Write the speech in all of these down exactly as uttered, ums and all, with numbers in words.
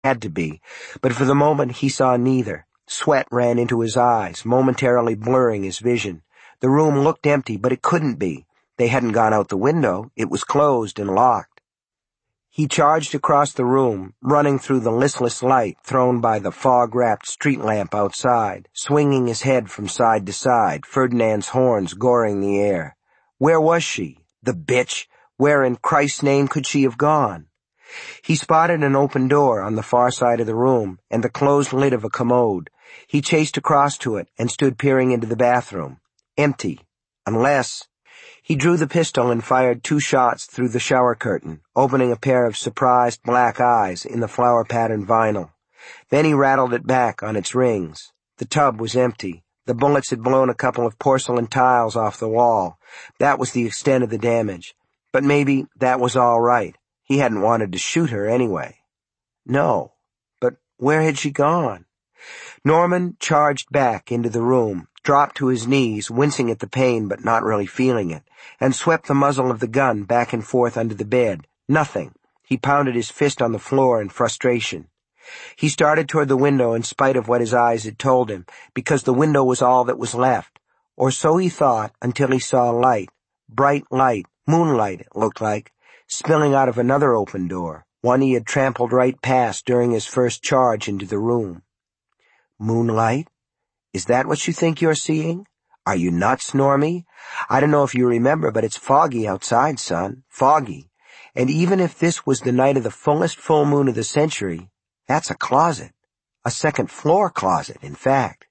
had to be, but for the moment he saw neither. Sweat ran into his eyes, momentarily blurring his vision. The room looked empty, but it couldn't be. They hadn't gone out the window. It was closed and locked. He charged across the room, running through the listless light thrown by the fog-wrapped street lamp outside, swinging his head from side to side, Ferdinand's horns goring the air. Where was she? The bitch! Where in Christ's name could she have gone? He spotted an open door on the far side of the room and the closed lid of a commode. He chased across to it and stood peering into the bathroom. Empty. Unless... He drew the pistol and fired two shots through the shower curtain, opening a pair of surprised black eyes in the flower-patterned vinyl. Then he rattled it back on its rings. The tub was empty. The bullets had blown a couple of porcelain tiles off the wall. That was the extent of the damage. But maybe that was all right. He hadn't wanted to shoot her anyway. No. But where had she gone? Norman charged back into the room, dropped to his knees, wincing at the pain but not really feeling it, and swept the muzzle of the gun back and forth under the bed. Nothing. He pounded his fist on the floor in frustration. He started toward the window in spite of what his eyes had told him, because the window was all that was left. Or so he thought until he saw light, bright light, moonlight it looked like, spilling out of another open door, one he had trampled right past during his first charge into the room. Moonlight? Is that what you think you're seeing? Are you nuts, Normie? I don't know if you remember, but it's foggy outside, son. Foggy. And even if this was the night of the fullest full moon of the century, that's a closet. A second-floor closet, in fact.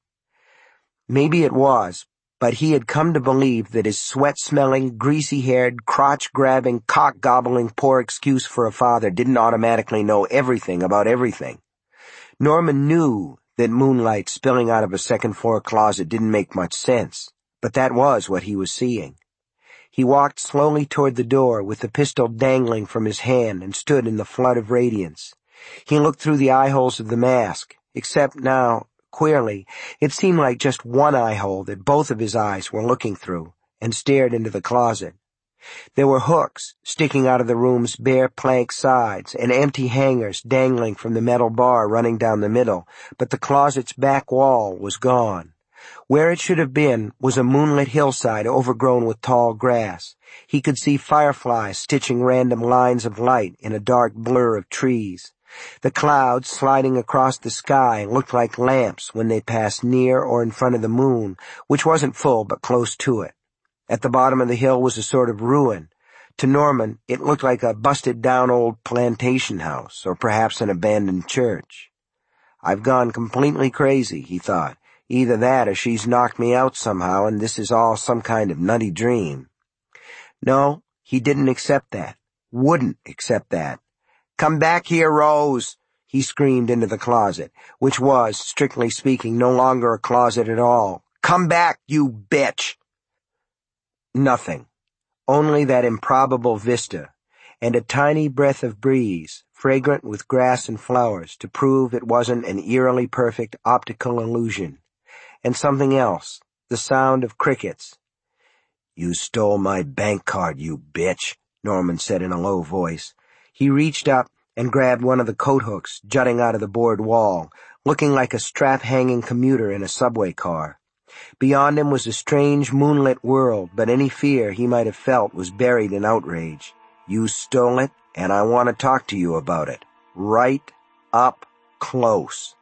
Maybe it was, but he had come to believe that his sweat-smelling, greasy-haired, crotch-grabbing, cock-gobbling poor excuse for a father didn't automatically know everything about everything. Norman knew that moonlight spilling out of a second-floor closet didn't make much sense, but that was what he was seeing. He walked slowly toward the door with the pistol dangling from his hand and stood in the flood of radiance. He looked through the eye-holes of the mask, except now, queerly, it seemed like just one eye-hole that both of his eyes were looking through, and stared into the closet. There were hooks sticking out of the room's bare plank sides and empty hangers dangling from the metal bar running down the middle, but the closet's back wall was gone. Where it should have been was a moonlit hillside overgrown with tall grass. He could see fireflies stitching random lines of light in a dark blur of trees. The clouds sliding across the sky looked like lamps when they passed near or in front of the moon, which wasn't full but close to it. At the bottom of the hill was a sort of ruin. To Norman, it looked like a busted-down old plantation house, or perhaps an abandoned church. I've gone completely crazy, he thought. Either that or she's knocked me out somehow, and this is all some kind of nutty dream. No, he didn't accept that. Wouldn't accept that. Come back here, Rose, he screamed into the closet, which was, strictly speaking, no longer a closet at all. Come back, you bitch! Nothing. Only that improbable vista, and a tiny breath of breeze, fragrant with grass and flowers, to prove it wasn't an eerily perfect optical illusion. And something else, the sound of crickets. You stole my bank card, you bitch, Norman said in a low voice. He reached up and grabbed one of the coat hooks jutting out of the board wall, looking like a strap-hanging commuter in a subway car. Beyond him was a strange moonlit world, but any fear he might have felt was buried in outrage. You stole it, and I want to talk to you about it. Right up close.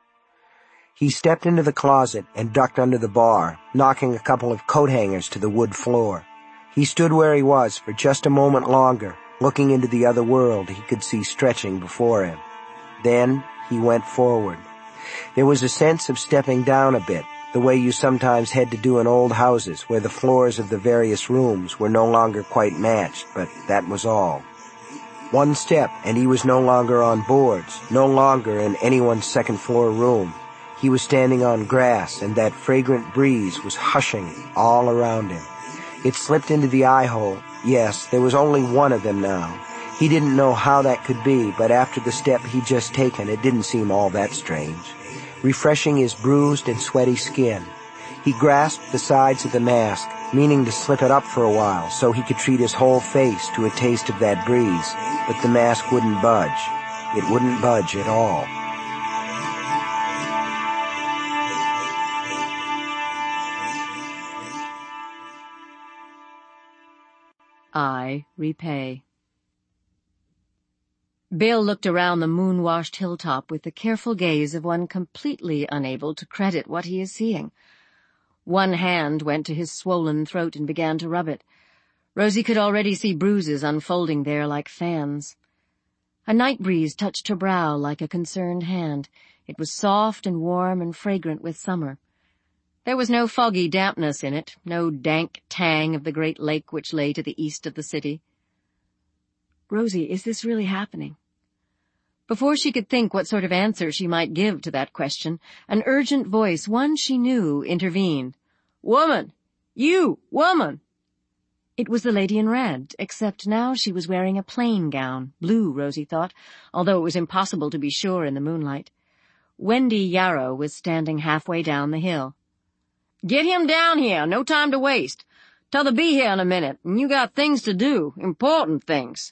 He stepped into the closet and ducked under the bar, knocking a couple of coat hangers to the wood floor. He stood where he was for just a moment longer, looking into the other world he could see stretching before him. Then he went forward. There was a sense of stepping down a bit, the way you sometimes had to do in old houses where the floors of the various rooms were no longer quite matched, but that was all. One step, and he was no longer on boards, no longer in anyone's second-floor room. He was standing on grass, and that fragrant breeze was hushing all around him. It slipped into the eye-hole. Yes, there was only one of them now. He didn't know how that could be, but after the step he'd just taken, it didn't seem all that strange. Refreshing his bruised and sweaty skin, he grasped the sides of the mask, meaning to slip it up for a while so he could treat his whole face to a taste of that breeze, but the mask wouldn't budge. It wouldn't budge at all. I repay. Bill looked around the moon-washed hilltop with the careful gaze of one completely unable to credit what he is seeing. One hand went to his swollen throat and began to rub it. Rosie could already see bruises unfolding there like fans. A night breeze touched her brow like a concerned hand. It was soft and warm and fragrant with summer. There was no foggy dampness in it, no dank tang of the great lake which lay to the east of the city. "Rosie, is this really happening?" Before she could think what sort of answer she might give to that question, an urgent voice, one she knew, intervened. "Woman! You, woman!" It was the lady in red, except now she was wearing a plain gown, blue, Rosie thought, although it was impossible to be sure in the moonlight. Wendy Yarrow was standing halfway down the hill. "Get him down here, no time to waste. T'other be here in a minute, and you got things to do, important things."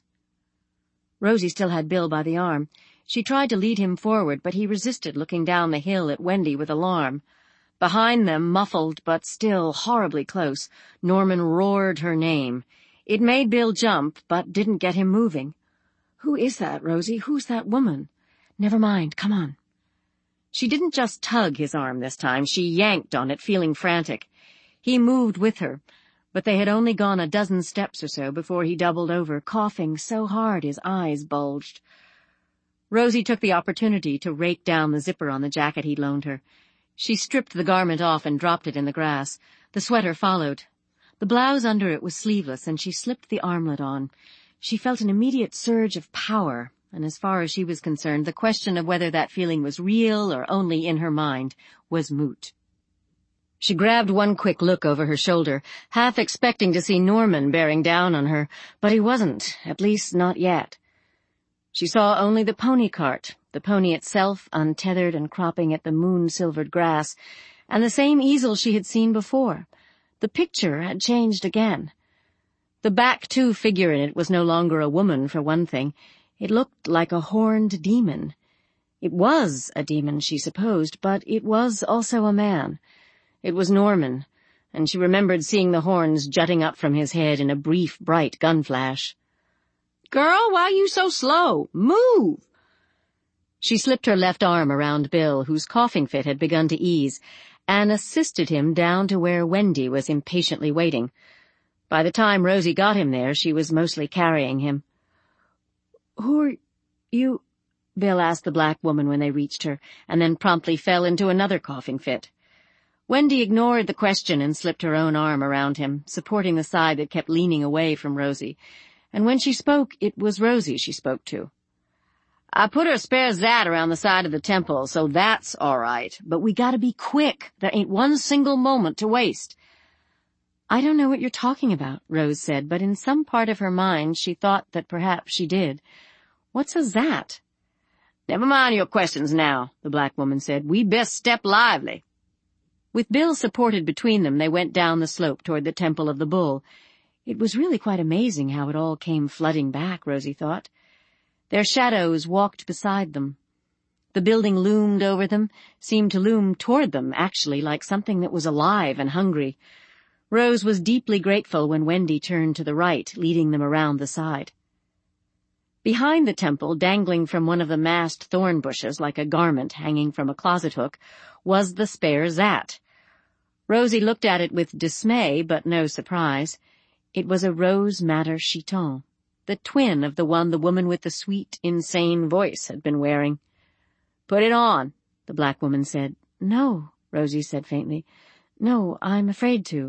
Rosie still had Bill by the arm. She tried to lead him forward, but he resisted, looking down the hill at Wendy with alarm. Behind them, muffled but still horribly close, Norman roared her name. It made Bill jump, but didn't get him moving. "Who is that, Rosie? Who's that woman?" "Never mind, come on." She didn't just tug his arm this time, she yanked on it, feeling frantic. He moved with her, but they had only gone a dozen steps or so before he doubled over, coughing so hard his eyes bulged. Rosie took the opportunity to rake down the zipper on the jacket he'd loaned her. She stripped the garment off and dropped it in the grass. The sweater followed. The blouse under it was sleeveless, and she slipped the armlet on. She felt an immediate surge of power, and as far as she was concerned, the question of whether that feeling was real or only in her mind was moot. She grabbed one quick look over her shoulder, half expecting to see Norman bearing down on her, but he wasn't, at least not yet. She saw only the pony cart, the pony itself untethered and cropping at the moon-silvered grass, and the same easel she had seen before. The picture had changed again. The back-two figure in it was no longer a woman, for one thing. It looked like a horned demon. It was a demon, she supposed, but it was also a man. It was Norman, and she remembered seeing the horns jutting up from his head in a brief, bright gun flash. "Girl, why you so slow? Move!" She slipped her left arm around Bill, whose coughing fit had begun to ease, and assisted him down to where Wendy was impatiently waiting. By the time Rosie got him there, she was mostly carrying him. "Who are you?" Bill asked the black woman when they reached her, and then promptly fell into another coughing fit. Wendy ignored the question and slipped her own arm around him, supporting the side that kept leaning away from Rosie. And when she spoke, it was Rosie she spoke to. "I put her spare Zat around the side of the temple, so that's all right. But we gotta be quick. There ain't one single moment to waste." "I don't know what you're talking about," Rose said, but in some part of her mind she thought that perhaps she did. "What's a Zat?" "Never mind your questions now," the black woman said. "We best step lively." With Bill supported between them, they went down the slope toward the Temple of the Bull. It was really quite amazing how it all came flooding back, Rosie thought. Their shadows walked beside them. The building loomed over them, seemed to loom toward them, actually, like something that was alive and hungry. Rose was deeply grateful when Wendy turned to the right, leading them around the side. Behind the temple, dangling from one of the massed thorn bushes like a garment hanging from a closet hook, was the spare Zat. Rosie looked at it with dismay, but no surprise. It was a rose madder chiton, the twin of the one the woman with the sweet, insane voice had been wearing. "Put it on," the black woman said. "No," Rosie said faintly. "No, I'm afraid to."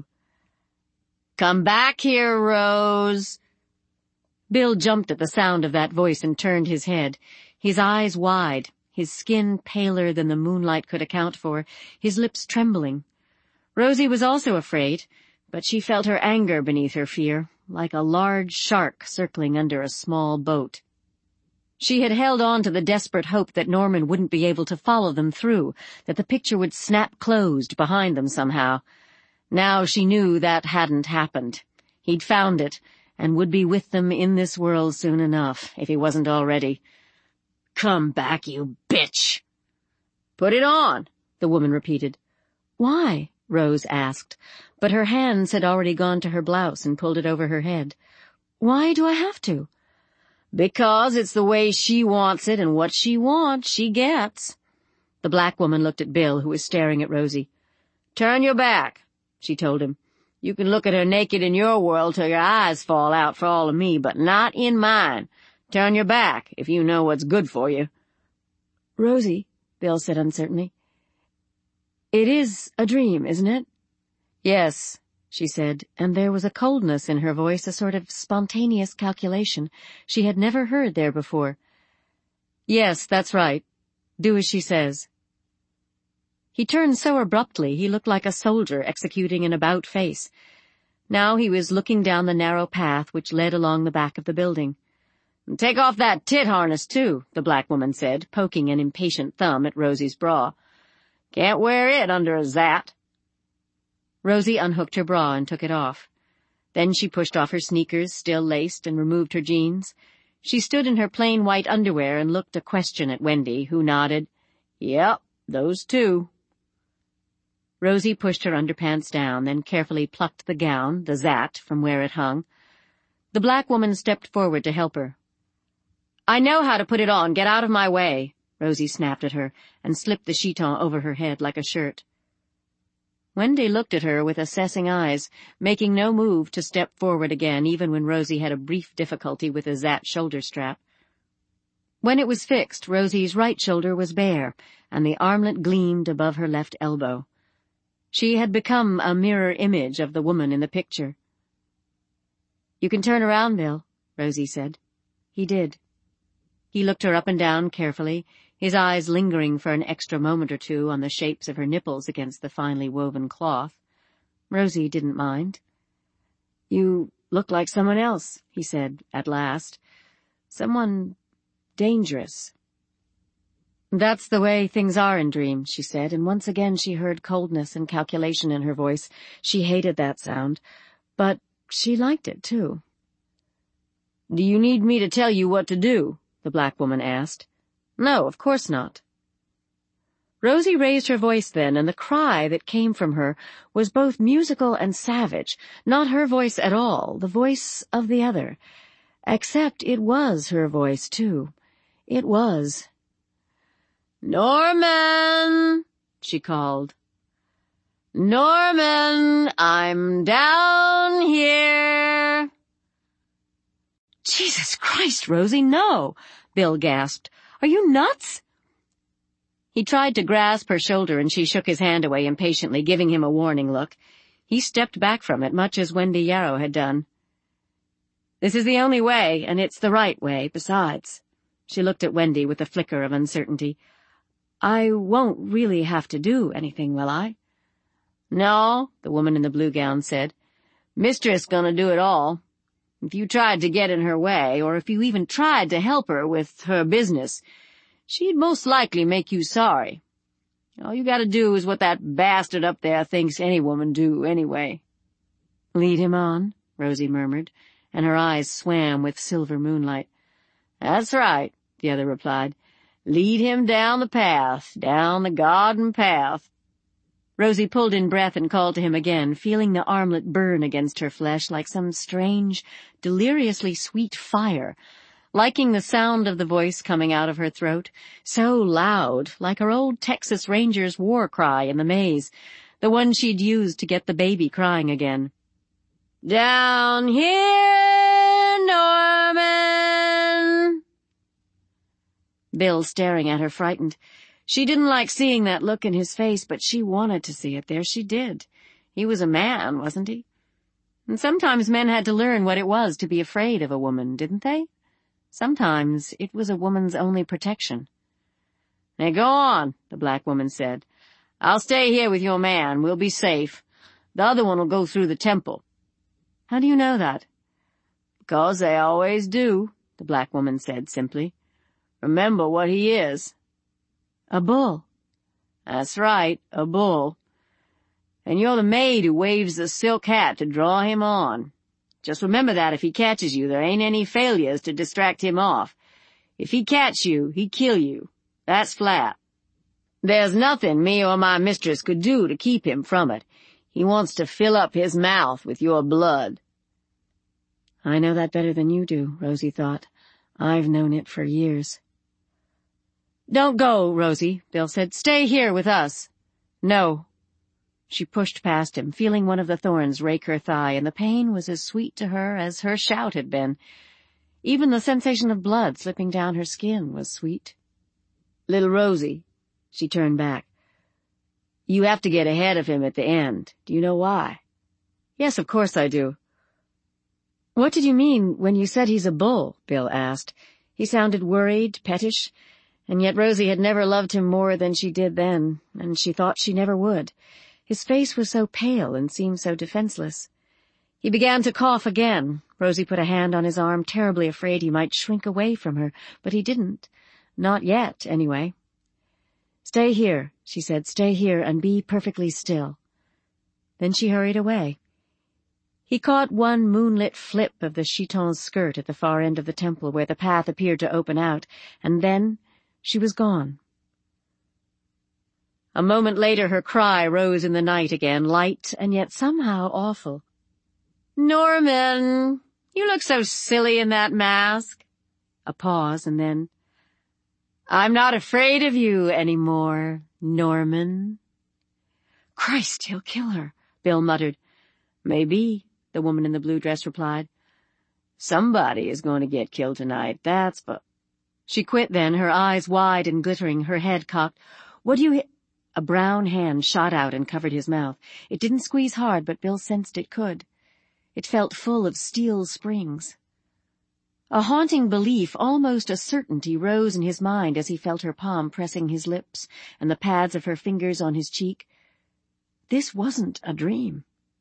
"Come back here, Rose." Bill jumped at the sound of that voice and turned his head, his eyes wide, his skin paler than the moonlight could account for, his lips trembling. Rosie was also afraid, but she felt her anger beneath her fear, like a large shark circling under a small boat. She had held on to the desperate hope that Norman wouldn't be able to follow them through, that the picture would snap closed behind them somehow. Now she knew that hadn't happened. He'd found it, and would be with them in this world soon enough, if he wasn't already. "Come back, you bitch!" "Put it on," the woman repeated. "Why?" Rose asked, but her hands had already gone to her blouse and pulled it over her head. Why do I have to? Because it's the way she wants it, and what she wants, she gets. The black woman looked at Bill, who was staring at Rosie. Turn your back, she told him. You can look at her naked in your world till your eyes fall out for all of me, but not in mine. Turn your back, if you know what's good for you. Rosie, Bill said uncertainly. It is a dream, isn't it? Yes, she said, and there was a coldness in her voice, a sort of spontaneous calculation she had never heard there before. Yes, that's right. Do as she says. He turned so abruptly he looked like a soldier executing an about-face. Now he was looking down the narrow path which led along the back of the building. Take off that tit harness, too, the black woman said, poking an impatient thumb at Rosie's bra. Can't wear it under a zat. Rosie unhooked her bra and took it off. Then she pushed off her sneakers, still laced, and removed her jeans. She stood in her plain white underwear and looked a question at Wendy, who nodded. Yep, those two. Rosie pushed her underpants down, then carefully plucked the gown, the zat, from where it hung. The black woman stepped forward to help her. I know how to put it on. Get out of my way, Rosie snapped at her, and slipped the chiton over her head like a shirt. Wendy looked at her with assessing eyes, making no move to step forward again, even when Rosie had a brief difficulty with the zat shoulder strap. When it was fixed, Rosie's right shoulder was bare, and the armlet gleamed above her left elbow. She had become a mirror image of the woman in the picture. You can turn around, Bill, Rosie said. He did. He looked her up and down carefully, his eyes lingering for an extra moment or two on the shapes of her nipples against the finely woven cloth. Rosie didn't mind. You look like someone else, he said at last. Someone dangerous. That's the way things are in dreams, she said, and once again she heard coldness and calculation in her voice. She hated that sound, but she liked it, too. Do you need me to tell you what to do? The black woman asked. No, of course not. Rosie raised her voice then, and the cry that came from her was both musical and savage, not her voice at all, the voice of the other. Except it was her voice, too. It was. Norman, she called. Norman, I'm down here. Jesus Christ, Rosie, no, Bill gasped. Are you nuts? He tried to grasp her shoulder, and she shook his hand away impatiently, giving him a warning look. He stepped back from it, much as Wendy Yarrow had done. This is the only way, and it's the right way, besides. She looked at Wendy with a flicker of uncertainty. I won't really have to do anything, will I? No, the woman in the blue gown said. Mistress gonna do it all. If you tried to get in her way, or if you even tried to help her with her business, she'd most likely make you sorry. All you gotta do is what that bastard up there thinks any woman do, anyway. Lead him on, Rosie murmured, and her eyes swam with silver moonlight. That's right, the other replied. Lead him down the path, down the garden path. Rosie pulled in breath and called to him again, feeling the armlet burn against her flesh like some strange, deliriously sweet fire, liking the sound of the voice coming out of her throat, so loud, like her old Texas Ranger's war cry in the maze, the one she'd used to get the baby crying again. Down here, Norman! Bill staring at her, frightened. She didn't like seeing that look in his face, but she wanted to see it. There she did. He was a man, wasn't he? And sometimes men had to learn what it was to be afraid of a woman, didn't they? Sometimes it was a woman's only protection. Now go on, the black woman said. I'll stay here with your man. We'll be safe. The other one will go through the temple. How do you know that? Because they always do, the black woman said simply. Remember what he is. A bull. That's right, a bull. And you're the maid who waves the silk hat to draw him on. Just remember that if he catches you, there ain't any failures to distract him off. If he catch you, he kill you. That's flat. There's nothing me or my mistress could do to keep him from it. He wants to fill up his mouth with your blood. I know that better than you do, Rosie thought. I've known it for years. Don't go, Rosie, Bill said. Stay here with us. No. She pushed past him, feeling one of the thorns rake her thigh, and the pain was as sweet to her as her shout had been. Even the sensation of blood slipping down her skin was sweet. Little Rosie, she turned back. You have to get ahead of him at the end. Do you know why? Yes, of course I do. What did you mean when you said he's a bull? Bill asked. He sounded worried, pettish, and yet Rosie had never loved him more than she did then, and she thought she never would. His face was so pale and seemed so defenseless. He began to cough again. Rosie put a hand on his arm, terribly afraid he might shrink away from her, but he didn't. Not yet, anyway. Stay here, she said. Stay here and be perfectly still. Then she hurried away. He caught one moonlit flip of the chiton's skirt at the far end of the temple where the path appeared to open out, and then she was gone. A moment later her cry rose in the night again, light and yet somehow awful. Norman, you look so silly in that mask. A pause, and then, I'm not afraid of you anymore, Norman. Christ, he'll kill her, Bill muttered. Maybe, the woman in the blue dress replied. Somebody is going to get killed tonight, that's but... She quit then, her eyes wide and glittering, her head cocked. What do you... A brown hand shot out and covered his mouth. It didn't squeeze hard, but Bill sensed it could. It felt full of steel springs. A haunting belief, almost a certainty, rose in his mind as he felt her palm pressing his lips and the pads of her fingers on his cheek. This wasn't a dream.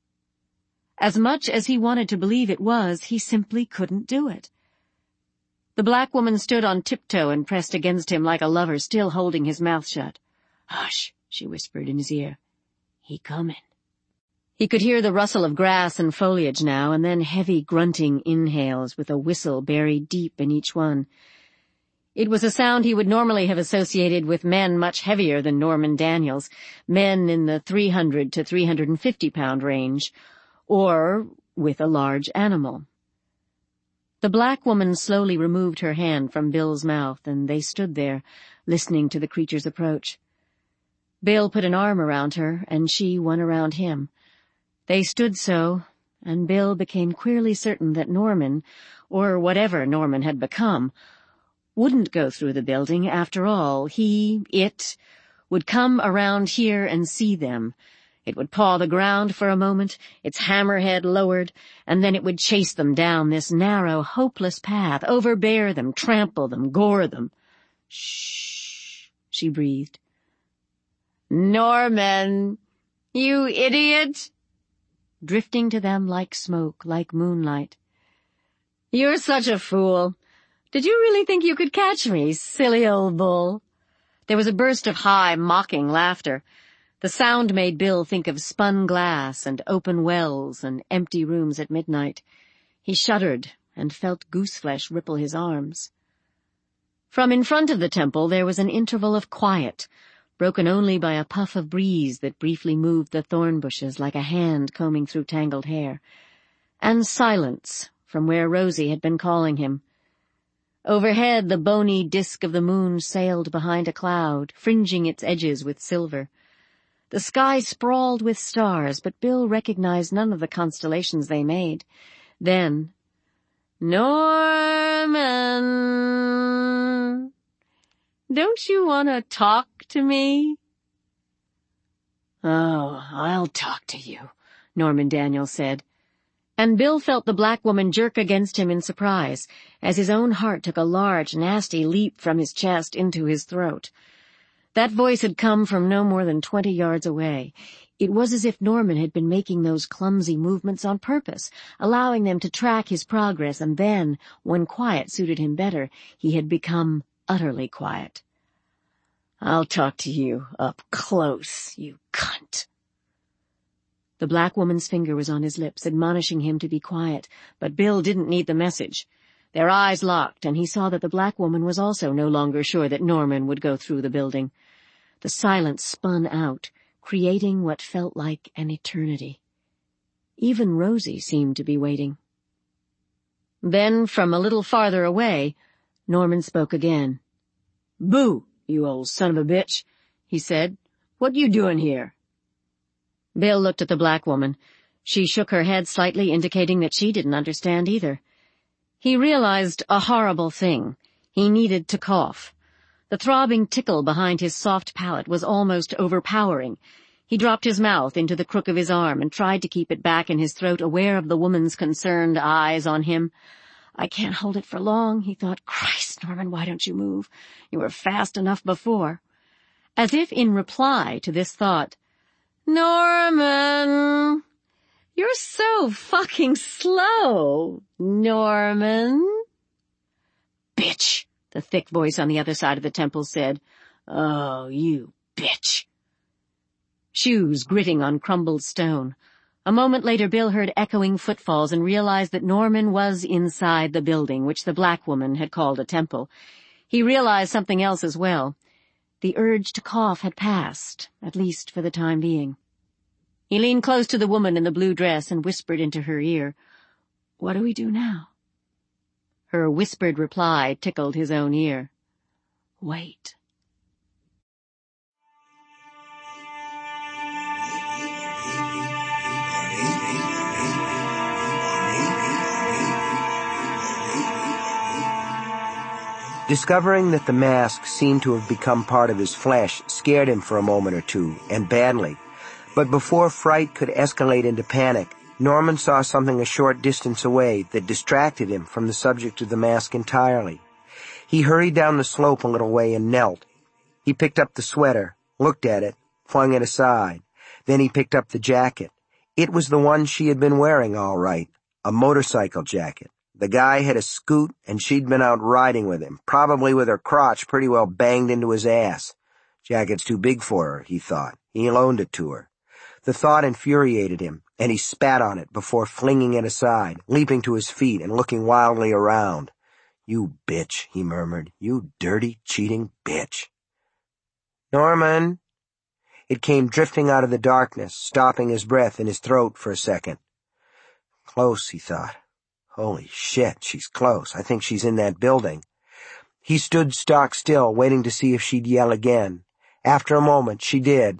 As much as he wanted to believe it was, he simply couldn't do it. The black woman stood on tiptoe and pressed against him like a lover, still holding his mouth shut. Hush, she whispered in his ear. He comin'. He could hear the rustle of grass and foliage now, and then heavy grunting inhales with a whistle buried deep in each one. It was a sound he would normally have associated with men much heavier than Norman Daniels, men in the three hundred to three hundred fifty pound range, or with a large animal. The black woman slowly removed her hand from Bill's mouth, and they stood there, listening to the creature's approach. Bill put an arm around her, and she one around him. They stood so, and Bill became queerly certain that Norman, or whatever Norman had become, wouldn't go through the building after all. He, it, would come around here and see them. It would paw the ground for a moment, its hammerhead lowered, and then it would chase them down this narrow, hopeless path, overbear them, trample them, gore them. Shh, she breathed. Norman, you idiot! Drifting to them like smoke, like moonlight. You're such a fool. Did you really think you could catch me, silly old bull? There was a burst of high, mocking laughter. The sound made Bill think of spun glass and open wells and empty rooms at midnight. He shuddered and felt gooseflesh ripple his arms. From in front of the temple there was an interval of quiet, broken only by a puff of breeze that briefly moved the thorn bushes like a hand combing through tangled hair, and silence from where Rosie had been calling him. Overhead the bony disk of the moon sailed behind a cloud, fringing its edges with silver. The sky sprawled with stars, but Bill recognized none of the constellations they made. Then, Norman, don't you want to talk to me? Oh, I'll talk to you, Norman Daniels said. And Bill felt the black woman jerk against him in surprise, as his own heart took a large, nasty leap from his chest into his throat. That voice had come from no more than twenty yards away. It was as if Norman had been making those clumsy movements on purpose, allowing them to track his progress, and then, when quiet suited him better, he had become utterly quiet. I'll talk to you up close, you cunt. The black woman's finger was on his lips, admonishing him to be quiet, but Bill didn't need the message. Their eyes locked, and he saw that the black woman was also no longer sure that Norman would go through the building. The silence spun out, creating what felt like an eternity. Even Rosie seemed to be waiting. Then, from a little farther away, Norman spoke again. "Boo, you old son of a bitch," he said. "What you doing here?" Bill looked at the black woman. She shook her head slightly, indicating that she didn't understand either. He realized a horrible thing. He needed to cough. The throbbing tickle behind his soft palate was almost overpowering. He dropped his mouth into the crook of his arm and tried to keep it back in his throat, aware of the woman's concerned eyes on him. "I can't hold it for long," he thought. "Christ, Norman, why don't you move? You were fast enough before." As if in reply to this thought, "Norman, you're so fucking slow, Norman." "Bitch," the thick voice on the other side of the temple said. "Oh, you bitch." Shoes gritting on crumbled stone. A moment later, Bill heard echoing footfalls and realized that Norman was inside the building, which the black woman had called a temple. He realized something else as well. The urge to cough had passed, at least for the time being. He leaned close to the woman in the blue dress and whispered into her ear, "What do we do now?" Her whispered reply tickled his own ear. "Wait." Discovering that the mask seemed to have become part of his flesh scared him for a moment or two, and badly. But before fright could escalate into panic, Norman saw something a short distance away that distracted him from the subject of the mask entirely. He hurried down the slope a little way and knelt. He picked up the sweater, looked at it, flung it aside. Then he picked up the jacket. It was the one she had been wearing, all right, a motorcycle jacket. The guy had a scoot, and she'd been out riding with him, probably with her crotch pretty well banged into his ass. Jacket's too big for her, he thought. He loaned it to her. The thought infuriated him, and he spat on it before flinging it aside, leaping to his feet and looking wildly around. "You bitch," he murmured. "You dirty, cheating bitch." "Norman." It came drifting out of the darkness, stopping his breath in his throat for a second. Close, he thought. Holy shit, she's close. I think she's in that building. He stood stock still, waiting to see if she'd yell again. After a moment, she did.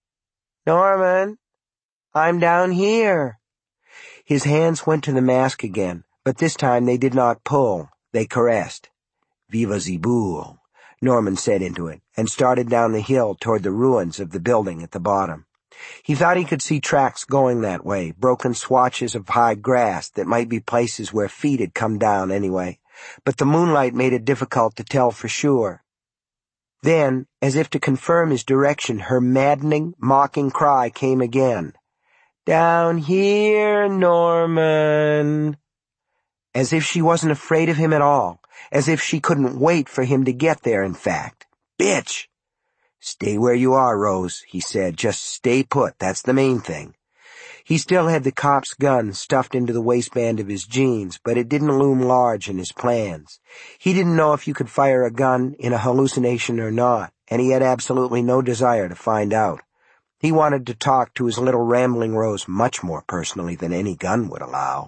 "Norman, I'm down here." His hands went to the mask again, but this time they did not pull. They caressed. "Viva the Boule," Norman said into it, and started down the hill toward the ruins of the building at the bottom. He thought he could see tracks going that way, broken swatches of high grass that might be places where feet had come down anyway, but the moonlight made it difficult to tell for sure. Then, as if to confirm his direction, her maddening, mocking cry came again. "Down here, Norman." As if she wasn't afraid of him at all, as if she couldn't wait for him to get there, in fact. Bitch! "Stay where you are, Rose," he said. "Just stay put, that's the main thing." He still had the cop's gun stuffed into the waistband of his jeans, but it didn't loom large in his plans. He didn't know if you could fire a gun in a hallucination or not, and he had absolutely no desire to find out. He wanted to talk to his little rambling Rose much more personally than any gun would allow.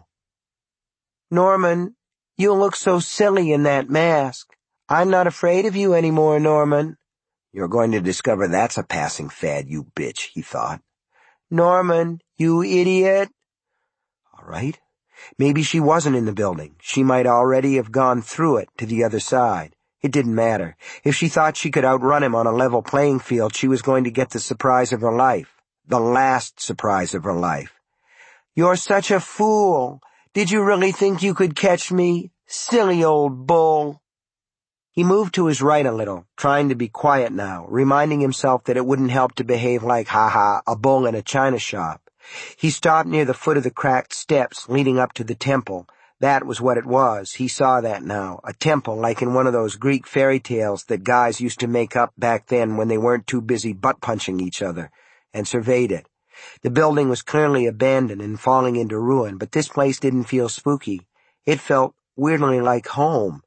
"Norman, you look so silly in that mask. I'm not afraid of you anymore, Norman." "You're going to discover that's a passing fad, you bitch," he thought. "Norman, you idiot." All right. Maybe she wasn't in the building. She might already have gone through it to the other side. It didn't matter. If she thought she could outrun him on a level playing field, she was going to get the surprise of her life. The last surprise of her life. "You're such a fool. Did you really think you could catch me? Silly old bull." He moved to his right a little, trying to be quiet now, reminding himself that it wouldn't help to behave like, ha-ha, a bull in a china shop. He stopped near the foot of the cracked steps leading up to the temple. That was what it was. He saw that now. A temple like in one of those Greek fairy tales that guys used to make up back then when they weren't too busy butt-punching each other, and surveyed it. The building was clearly abandoned and falling into ruin, but this place didn't feel spooky. It felt weirdly like home.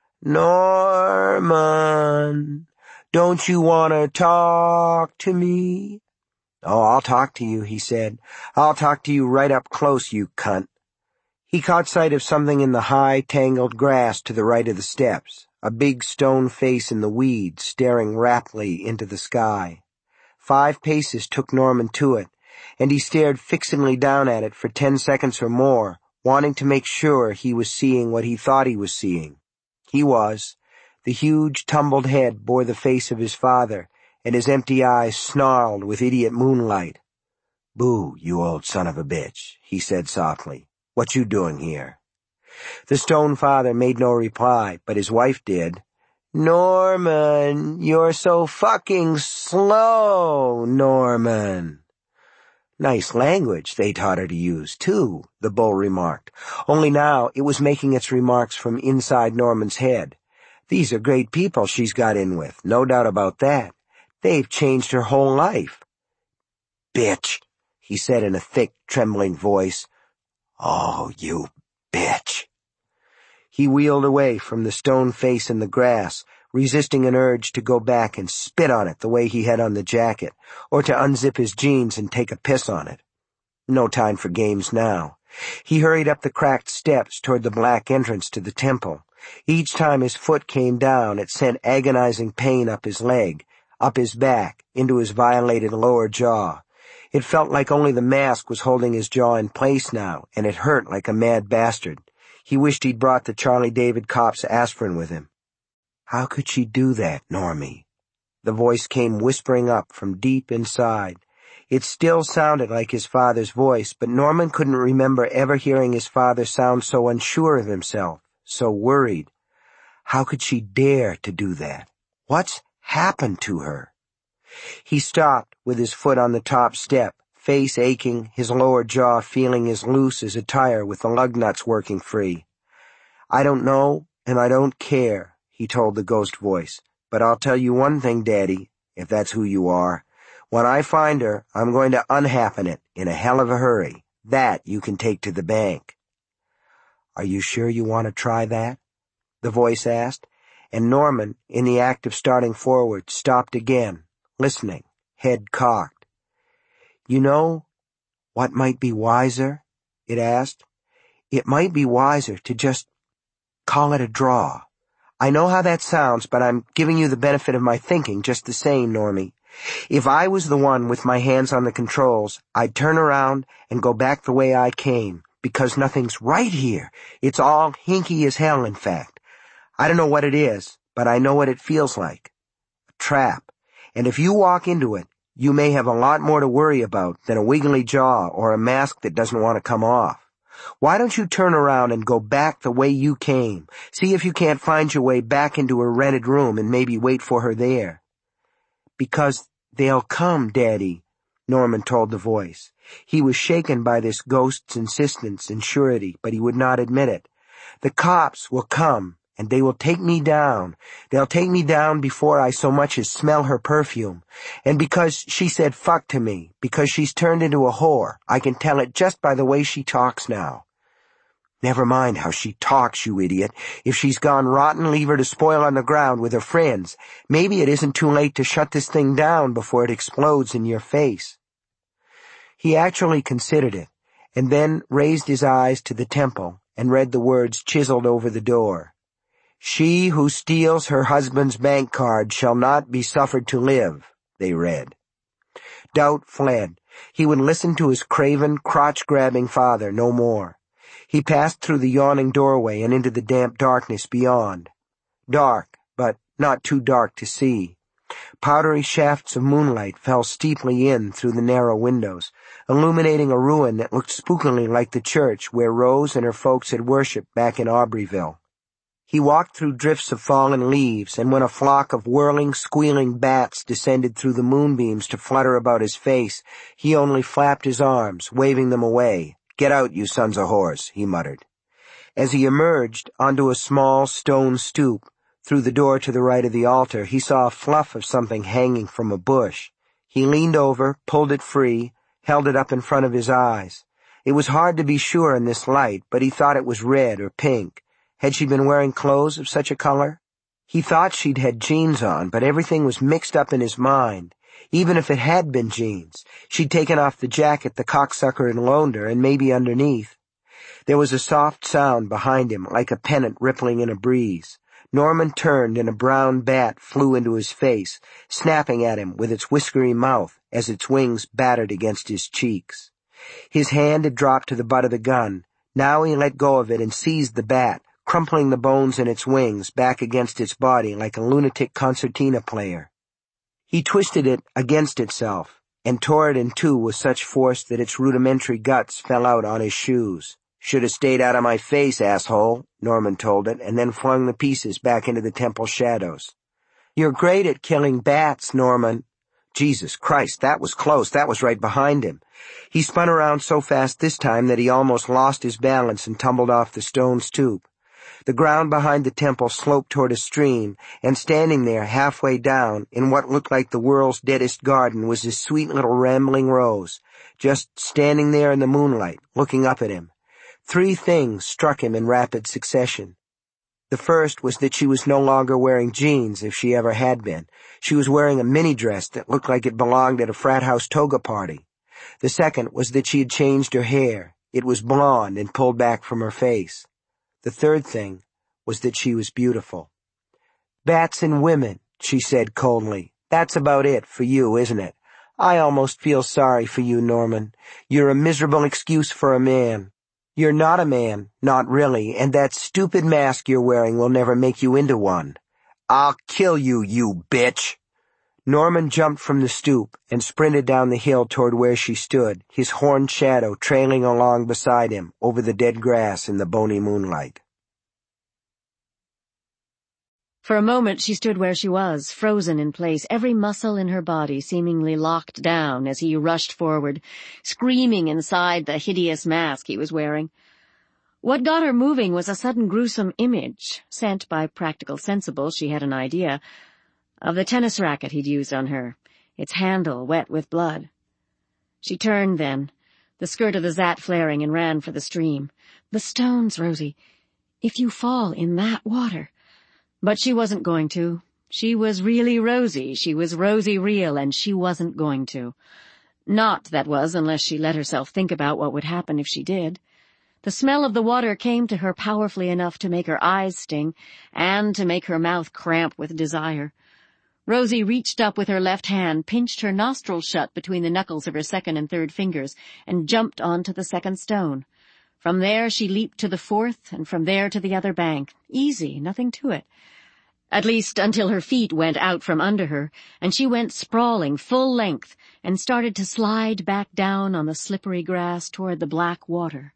"Norman, don't you want to talk to me?" "Oh, I'll talk to you," he said. "I'll talk to you right up close, you cunt." He caught sight of something in the high, tangled grass to the right of the steps, a big stone face in the weeds staring raptly into the sky. Five paces took Norman to it, and he stared fixedly down at it for ten seconds or more, wanting to make sure he was seeing what he thought he was seeing. He was. The huge, tumbled head bore the face of his father, and his empty eyes snarled with idiot moonlight. "Boo, you old son of a bitch," he said softly. "What you doing here?" The stone father made no reply, but his wife did. "Norman, you're so fucking slow, Norman." "Nice language they taught her to use, too," the bull remarked, only now it was making its remarks from inside Norman's head. "These are great people she's got in with, no doubt about that. They've changed her whole life." "Bitch," he said in a thick, trembling voice. "Oh, you bitch." He wheeled away from the stone face in the grass, resisting an urge to go back and spit on it the way he had on the jacket, or to unzip his jeans and take a piss on it. No time for games now. He hurried up the cracked steps toward the black entrance to the temple. Each time his foot came down, it sent agonizing pain up his leg, up his back, into his violated lower jaw. It felt like only the mask was holding his jaw in place now, and it hurt like a mad bastard. He wished he'd brought the Charlie David Cop's aspirin with him. "How could she do that, Normie?" The voice came whispering up from deep inside. It still sounded like his father's voice, but Norman couldn't remember ever hearing his father sound so unsure of himself, so worried. How could she dare to do that? What's happened to her? He stopped with his foot on the top step, face aching, his lower jaw feeling as loose as a tire with the lug nuts working free. "I don't know, and I don't care," he told the ghost voice, "but I'll tell you one thing, Daddy, if that's who you are. When I find her, I'm going to unhappen it in a hell of a hurry. That you can take to the bank." "Are you sure you want to try that?" the voice asked, and Norman, in the act of starting forward, stopped again, listening, head cocked. "You know what might be wiser?" it asked. "It might be wiser to just call it a draw. I know how that sounds, but I'm giving you the benefit of my thinking just the same, Normie. If I was the one with my hands on the controls, I'd turn around and go back the way I came, because nothing's right here. It's all hinky as hell, in fact. I don't know what it is, but I know what it feels like. A trap. And if you walk into it, you may have a lot more to worry about than a wiggly jaw or a mask that doesn't want to come off. Why don't you turn around and go back the way you came? See if you can't find your way back into her rented room and maybe wait for her there." "Because they'll come, Daddy," Norman told the voice. He was shaken by this ghost's insistence and surety, but he would not admit it. "The cops will come, and they will take me down. They'll take me down before I so much as smell her perfume. And because she said fuck to me, because she's turned into a whore, I can tell it just by the way she talks now." "Never mind how she talks, you idiot. If she's gone rotten, leave her to spoil on the ground with her friends. Maybe it isn't too late to shut this thing down before it explodes in your face." He actually considered it, and then raised his eyes to the temple and read the words chiseled over the door. "She who steals her husband's bank card shall not be suffered to live," they read. Doubt fled. He would listen to his craven, crotch-grabbing father no more. He passed through the yawning doorway and into the damp darkness beyond. Dark, but not too dark to see. Powdery shafts of moonlight fell steeply in through the narrow windows, illuminating a ruin that looked spookily like the church where Rose and her folks had worshipped back in Aubreyville. He walked through drifts of fallen leaves, and when a flock of whirling, squealing bats descended through the moonbeams to flutter about his face, he only flapped his arms, waving them away. "Get out, you sons of whores," he muttered. As he emerged onto a small stone stoop, through the door to the right of the altar, he saw a fluff of something hanging from a bush. He leaned over, pulled it free, held it up in front of his eyes. It was hard to be sure in this light, but he thought it was red or pink. Had she been wearing clothes of such a color? He thought she'd had jeans on, but everything was mixed up in his mind. Even if it had been jeans, she'd taken off the jacket the cocksucker had loaned her, and maybe underneath. There was a soft sound behind him, like a pennant rippling in a breeze. Norman turned, and a brown bat flew into his face, snapping at him with its whiskery mouth as its wings battered against his cheeks. His hand had dropped to the butt of the gun. Now he let go of it and seized the bat, crumpling the bones in its wings back against its body like a lunatic concertina player. He twisted it against itself and tore it in two with such force that its rudimentary guts fell out on his shoes. "Should have stayed out of my face, asshole," Norman told it, and then flung the pieces back into the temple shadows. "You're great at killing bats, Norman." Jesus Christ, that was close. That was right behind him. He spun around so fast this time that he almost lost his balance and tumbled off the stone stoop. The ground behind the temple sloped toward a stream, and standing there halfway down, in what looked like the world's deadest garden, was his sweet little rambling Rose, just standing there in the moonlight, looking up at him. Three things struck him in rapid succession. The first was that she was no longer wearing jeans, if she ever had been. She was wearing a mini-dress that looked like it belonged at a frat house toga party. The second was that she had changed her hair. It was blonde and pulled back from her face. The third thing was that she was beautiful. "Bats and women," she said coldly. "That's about it for you, isn't it? I almost feel sorry for you, Norman. You're a miserable excuse for a man. You're not a man, not really, and that stupid mask you're wearing will never make you into one. I'll kill you, you bitch!" Norman jumped from the stoop and sprinted down the hill toward where she stood, his horned shadow trailing along beside him over the dead grass in the bony moonlight. For a moment she stood where she was, frozen in place, every muscle in her body seemingly locked down as he rushed forward, screaming inside the hideous mask he was wearing. What got her moving was a sudden gruesome image, sent by Practical Sensible, she had an idea, of the tennis racket he'd used on her, its handle wet with blood. She turned then, the skirt of the Zat flaring, and ran for the stream. "The stones, Rosie. If you fall in that water—" But she wasn't going to. She was really Rosie. She was Rosie real, and she wasn't going to. Not, that was, unless she let herself think about what would happen if she did. The smell of the water came to her powerfully enough to make her eyes sting, and to make her mouth cramp with desire. Rosie reached up with her left hand, pinched her nostrils shut between the knuckles of her second and third fingers, and jumped onto the second stone. From there she leaped to the fourth, and from there to the other bank. Easy, nothing to it. At least until her feet went out from under her, and she went sprawling full length, and started to slide back down on the slippery grass toward the black water.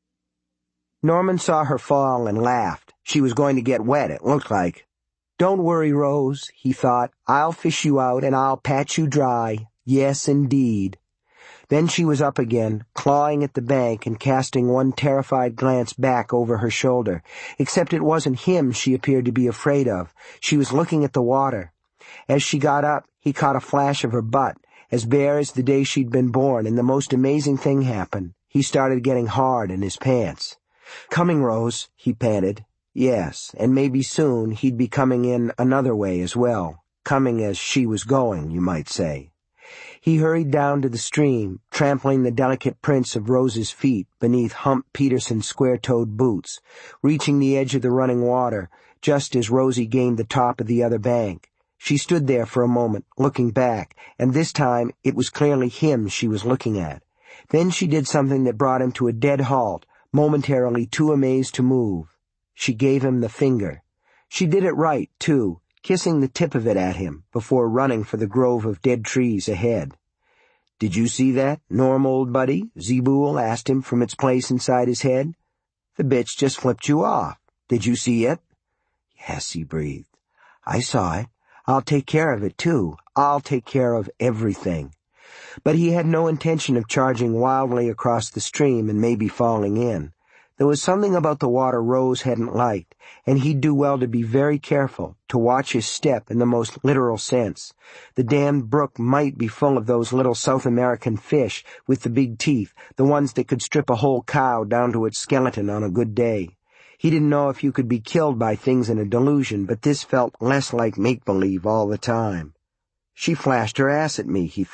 Norman saw her fall and laughed. She was going to get wet, it looked like. "Don't worry, Rose," he thought. "I'll fish you out, and I'll patch you dry. Yes, indeed." Then she was up again, clawing at the bank and casting one terrified glance back over her shoulder. Except it wasn't him she appeared to be afraid of. She was looking at the water. As she got up, he caught a flash of her butt, as bare as the day she'd been born, and the most amazing thing happened. He started getting hard in his pants. "Coming, Rose," he panted. Yes, and maybe soon he'd be coming in another way as well. Coming as she was going, you might say. He hurried down to the stream, trampling the delicate prints of Rose's feet beneath Hump Peterson's square-toed boots, reaching the edge of the running water just as Rosie gained the top of the other bank. She stood there for a moment, looking back, and this time it was clearly him she was looking at. Then she did something that brought him to a dead halt, momentarily too amazed to move. She gave him the finger. She did it right, too, kissing the tip of it at him before running for the grove of dead trees ahead. "Did you see that, Norm, old buddy?" Zebul asked him from its place inside his head. "The bitch just flipped you off. Did you see it?" "Yes," he breathed. "I saw it. I'll take care of it, too. I'll take care of everything." But he had no intention of charging wildly across the stream and maybe falling in. There was something about the water Rose hadn't liked, and he'd do well to be very careful, to watch his step in the most literal sense. The damned brook might be full of those little South American fish with the big teeth, the ones that could strip a whole cow down to its skeleton on a good day. He didn't know if you could be killed by things in a delusion, but this felt less like make-believe all the time. "She flashed her ass at me," he thought.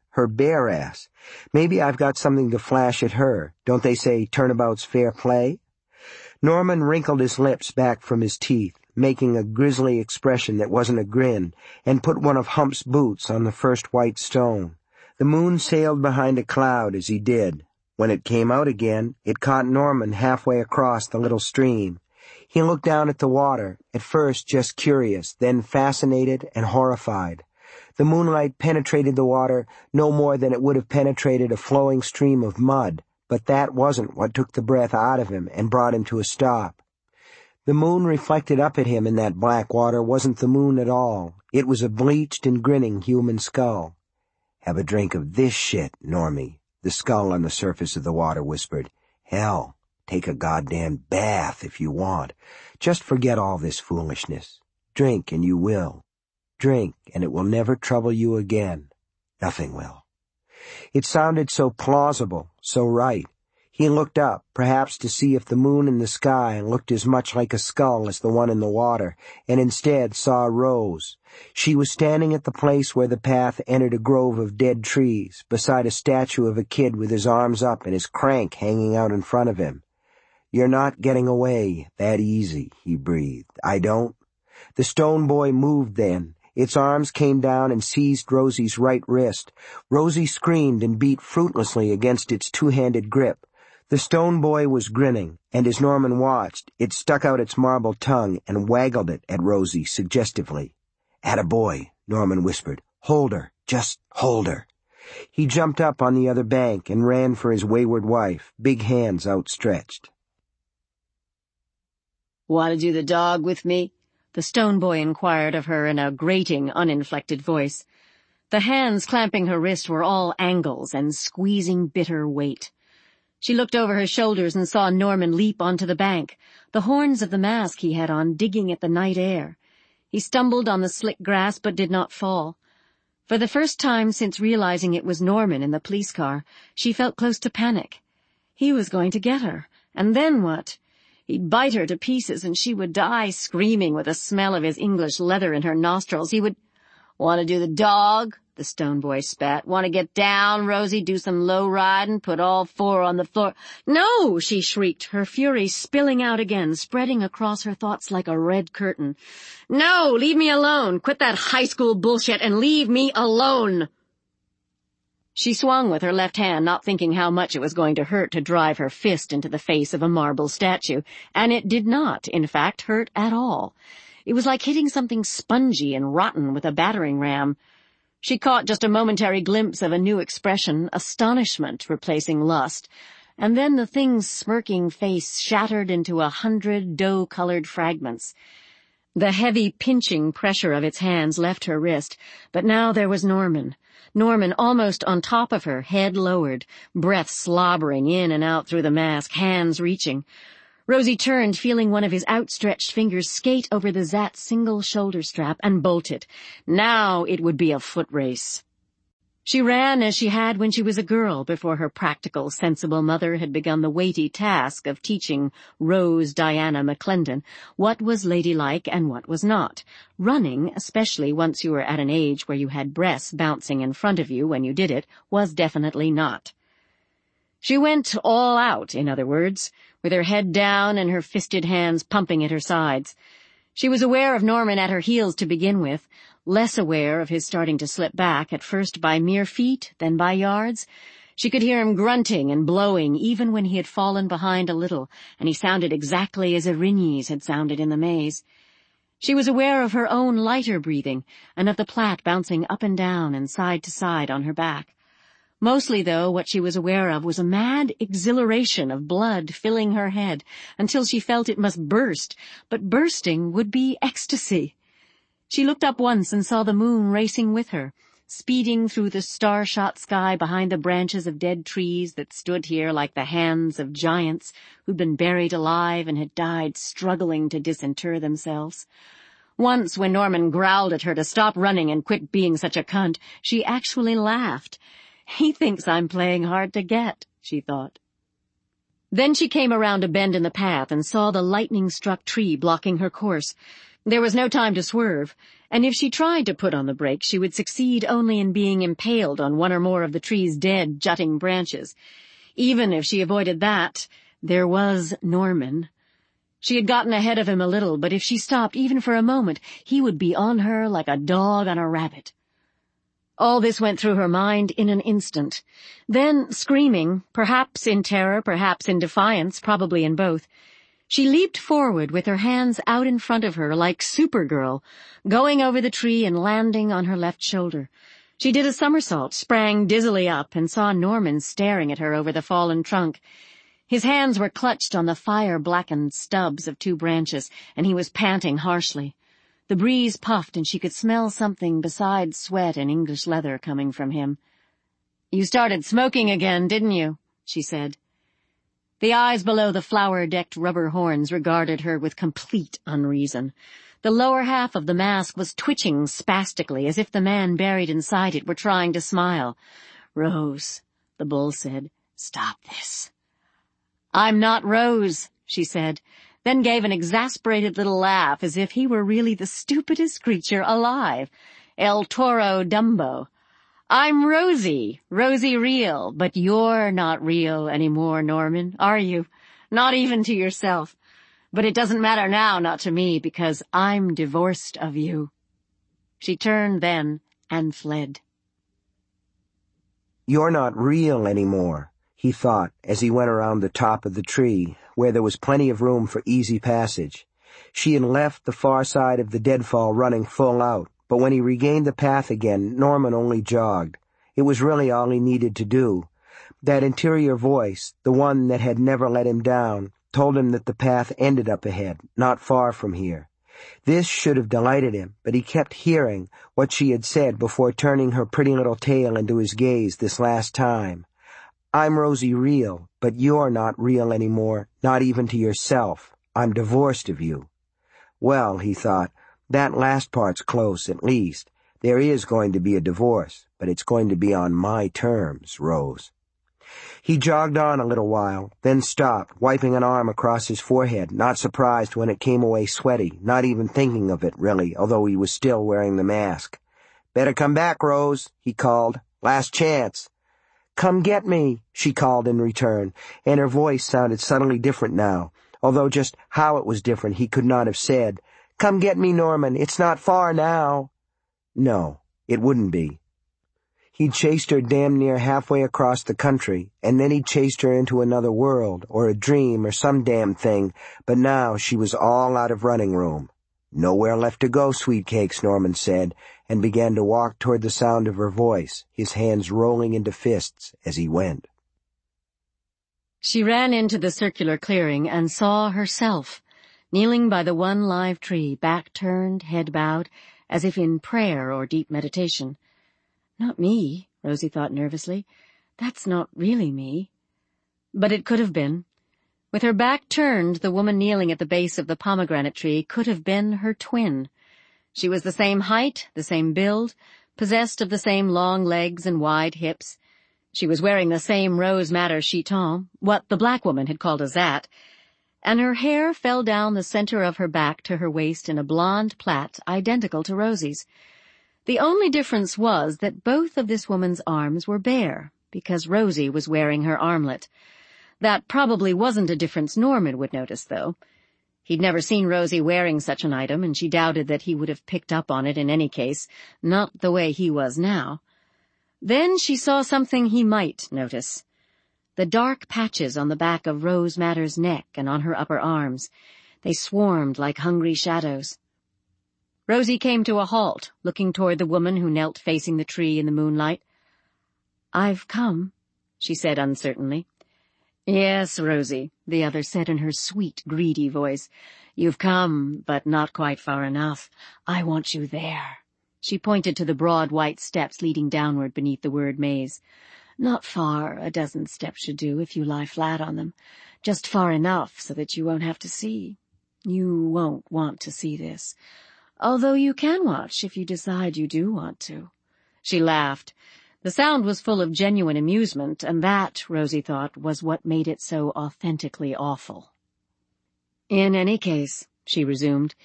Her bare ass. Maybe I've got something to flash at her. Don't they say turnabout's fair play? Norman wrinkled his lips back from his teeth, making a grisly expression that wasn't a grin, and put one of Hump's boots on the first white stone. The moon sailed behind a cloud as he did. When it came out again, it caught Norman halfway across the little stream. He looked down at the water, at first just curious, then fascinated and horrified. The moonlight penetrated the water no more than it would have penetrated a flowing stream of mud, but that wasn't what took the breath out of him and brought him to a stop. The moon reflected up at him in that black water wasn't the moon at all. It was a bleached and grinning human skull. "Have a drink of this shit, Normie," the skull on the surface of the water whispered. "Hell, take a goddamn bath if you want. Just forget all this foolishness. Drink and you will. Drink, and it will never trouble you again. Nothing will." It sounded so plausible, so right. He looked up, perhaps to see if the moon in the sky looked as much like a skull as the one in the water, and instead saw Rose. She was standing at the place where the path entered a grove of dead trees, beside a statue of a kid with his arms up and his crank hanging out in front of him. "You're not getting away that easy," he breathed. "I don't." The stone boy moved then. Its arms came down and seized Rosie's right wrist. Rosie screamed and beat fruitlessly against its two-handed grip. The stone boy was grinning, and as Norman watched, it stuck out its marble tongue and waggled it at Rosie suggestively. "Attaboy," Norman whispered. "Hold her. Just hold her." He jumped up on the other bank and ran for his wayward wife, big hands outstretched. "Want to do the dog with me?" the stone boy inquired of her in a grating, uninflected voice. The hands clamping her wrist were all angles and squeezing bitter weight. She looked over her shoulders and saw Norman leap onto the bank, the horns of the mask he had on digging at the night air. He stumbled on the slick grass but did not fall. For the first time since realizing it was Norman in the police car, she felt close to panic. He was going to get her, and then what? He'd bite her to pieces and she would die screaming with the smell of his English leather in her nostrils. He would... "Want to do the dog?" the stone boy spat. "Want to get down, Rosie, do some low riding, put all four on the floor?" "No!" she shrieked, her fury spilling out again, spreading across her thoughts like a red curtain. "No! Leave me alone! Quit that high school bullshit and leave me alone!" She swung with her left hand, not thinking how much it was going to hurt to drive her fist into the face of a marble statue, and it did not, in fact, hurt at all. It was like hitting something spongy and rotten with a battering ram. She caught just a momentary glimpse of a new expression, astonishment replacing lust, and then the thing's smirking face shattered into a hundred dough-colored fragments. The heavy pinching pressure of its hands left her wrist, but now there was Norman. Norman almost on top of her, head lowered, breath slobbering in and out through the mask, hands reaching. Rosie turned, feeling one of his outstretched fingers skate over the Zat's single shoulder strap, and bolted. Now it would be a foot race. She ran as she had when she was a girl, before her practical, sensible mother had begun the weighty task of teaching Rose Diana McClendon what was ladylike and what was not. Running, especially once you were at an age where you had breasts bouncing in front of you when you did it, was definitely not. She went all out, in other words, with her head down and her fisted hands pumping at her sides. She was aware of Norman at her heels to begin with, less aware of his starting to slip back, at first by mere feet, then by yards. She could hear him grunting and blowing even when he had fallen behind a little, and he sounded exactly as Erinyes had sounded in the maze. She was aware of her own lighter breathing, and of the plait bouncing up and down and side to side on her back. Mostly, though, what she was aware of was a mad exhilaration of blood filling her head until she felt it must burst, but bursting would be ecstasy. She looked up once and saw the moon racing with her, speeding through the star-shot sky behind the branches of dead trees that stood here like the hands of giants who'd been buried alive and had died struggling to disinter themselves. Once, when Norman growled at her to stop running and quit being such a cunt, she actually laughed. "He thinks I'm playing hard to get," she thought. Then she came around a bend in the path and saw the lightning-struck tree blocking her course. There was no time to swerve, and if she tried to put on the brake, she would succeed only in being impaled on one or more of the tree's dead, jutting branches. Even if she avoided that, there was Norman. She had gotten ahead of him a little, but if she stopped even for a moment, he would be on her like a dog on a rabbit. All this went through her mind in an instant. Then, screaming, perhaps in terror, perhaps in defiance, probably in both, she leaped forward with her hands out in front of her like Supergirl, going over the tree and landing on her left shoulder. She did a somersault, sprang dizzily up, and saw Norman staring at her over the fallen trunk. His hands were clutched on the fire-blackened stubs of two branches, and he was panting harshly. The breeze puffed, and she could smell something besides sweat and English leather coming from him. "You started smoking again, didn't you?" she said. The eyes below the flower-decked rubber horns regarded her with complete unreason. The lower half of the mask was twitching spastically, as if the man buried inside it were trying to smile. "Rose," the bull said, "stop this." "I'm not Rose," she said, then gave an exasperated little laugh as if he were really the stupidest creature alive. El Toro Dumbo. "I'm Rosie, Rosie Real, but you're not real anymore, Norman, are you? Not even to yourself. But it doesn't matter now, not to me, because I'm divorced of you." She turned then and fled. "You're not real anymore," he thought as he went around the top of the tree, where there was plenty of room for easy passage. She had left the far side of the deadfall running full out, but when he regained the path again, Norman only jogged. It was really all he needed to do. That interior voice, the one that had never let him down, told him that the path ended up ahead, not far from here. This should have delighted him, but he kept hearing what she had said before turning her pretty little tail into his gaze this last time. "I'm Rosie Real, but you're not real anymore, not even to yourself. I'm divorced of you." Well, he thought, that last part's close, at least. There is going to be a divorce, but it's going to be on my terms, Rose. He jogged on a little while, then stopped, wiping an arm across his forehead, not surprised when it came away sweaty, not even thinking of it, really, although he was still wearing the mask. "Better come back, Rose," he called. "Last chance." "Come get me," she called in return, and her voice sounded subtly different now, although just how it was different he could not have said. "Come get me, Norman. It's not far now." No, it wouldn't be. He'd chased her damn near halfway across the country, and then he'd chased her into another world, or a dream, or some damn thing, but now she was all out of running room. "Nowhere left to go, sweet cakes," Norman said, and began to walk toward the sound of her voice, his hands rolling into fists as he went. She ran into the circular clearing and saw herself, kneeling by the one live tree, back turned, head bowed, as if in prayer or deep meditation. Not me, Rosie thought nervously. That's not really me. But it could have been. With her back turned, the woman kneeling at the base of the pomegranate tree could have been her twin. She was the same height, the same build, possessed of the same long legs and wide hips. She was wearing the same rose madder chiton, what the black woman had called a zat, and her hair fell down the center of her back to her waist in a blonde plait identical to Rosie's. The only difference was that both of this woman's arms were bare, because Rosie was wearing her armlet. That probably wasn't a difference Norman would notice, though. He'd never seen Rosie wearing such an item, and she doubted that he would have picked up on it in any case, not the way he was now. Then she saw something he might notice. The dark patches on the back of Rose Madder's neck and on her upper arms. They swarmed like hungry shadows. Rosie came to a halt, looking toward the woman who knelt facing the tree in the moonlight. "I've come," she said uncertainly. "Yes, Rosie," the other said in her sweet, greedy voice. "You've come, but not quite far enough. I want you there." She pointed to the broad white steps leading downward beneath the word maze. "Not far, a dozen steps should do if you lie flat on them. Just far enough so that you won't have to see. You won't want to see this. Although you can watch if you decide you do want to." She laughed. The sound was full of genuine amusement, and that, Rosie thought, was what made it so authentically awful. "In any case," she resumed,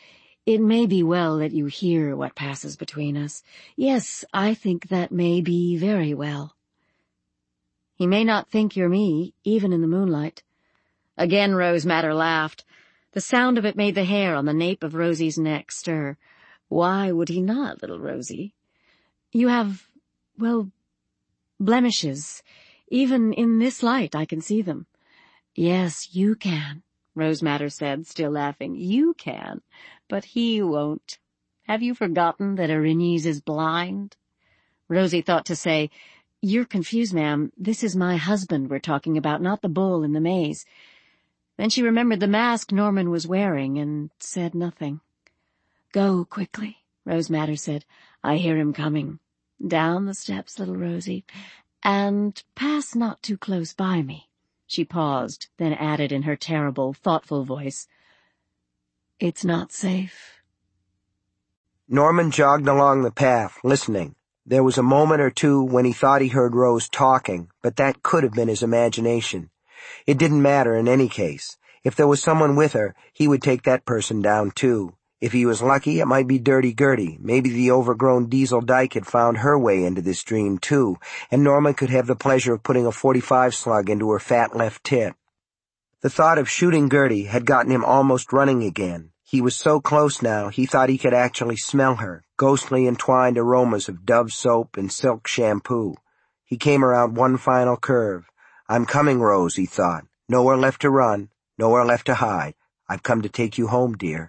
It may be well that you hear what passes between us. Yes, I think that may be very well. He may not think you're me, even in the moonlight. Again Rose Madder laughed. The sound of it made the hair on the nape of Rosie's neck stir. Why would he not, little Rosie? You have, well, blemishes. Even in this light I can see them. Yes, you can, Rose Madder said, still laughing. You can, but he won't. Have you forgotten that Erinyes is blind? Rosie thought to say, You're confused, ma'am. This is my husband we're talking about, not the bull in the maze. Then she remembered the mask Norman was wearing and said nothing. Go quickly, Rose Madder said. I hear him coming. Down the steps, little Rosie, and pass not too close by me. She paused, then added in her terrible, thoughtful voice, It's not safe. Norman jogged along the path, listening. There was a moment or two when he thought he heard Rose talking, but that could have been his imagination. It didn't matter in any case. If there was someone with her, he would take that person down too. If he was lucky, it might be Dirty Gertie. Maybe the overgrown Diesel Dyke had found her way into this dream too, and Norman could have the pleasure of putting a forty-five slug into her fat left tit. The thought of shooting Gertie had gotten him almost running again. He was so close now, he thought he could actually smell her, ghostly entwined aromas of Dove soap and silk shampoo. He came around one final curve. I'm coming, Rose, he thought. Nowhere left to run, nowhere left to hide. I've come to take you home, dear.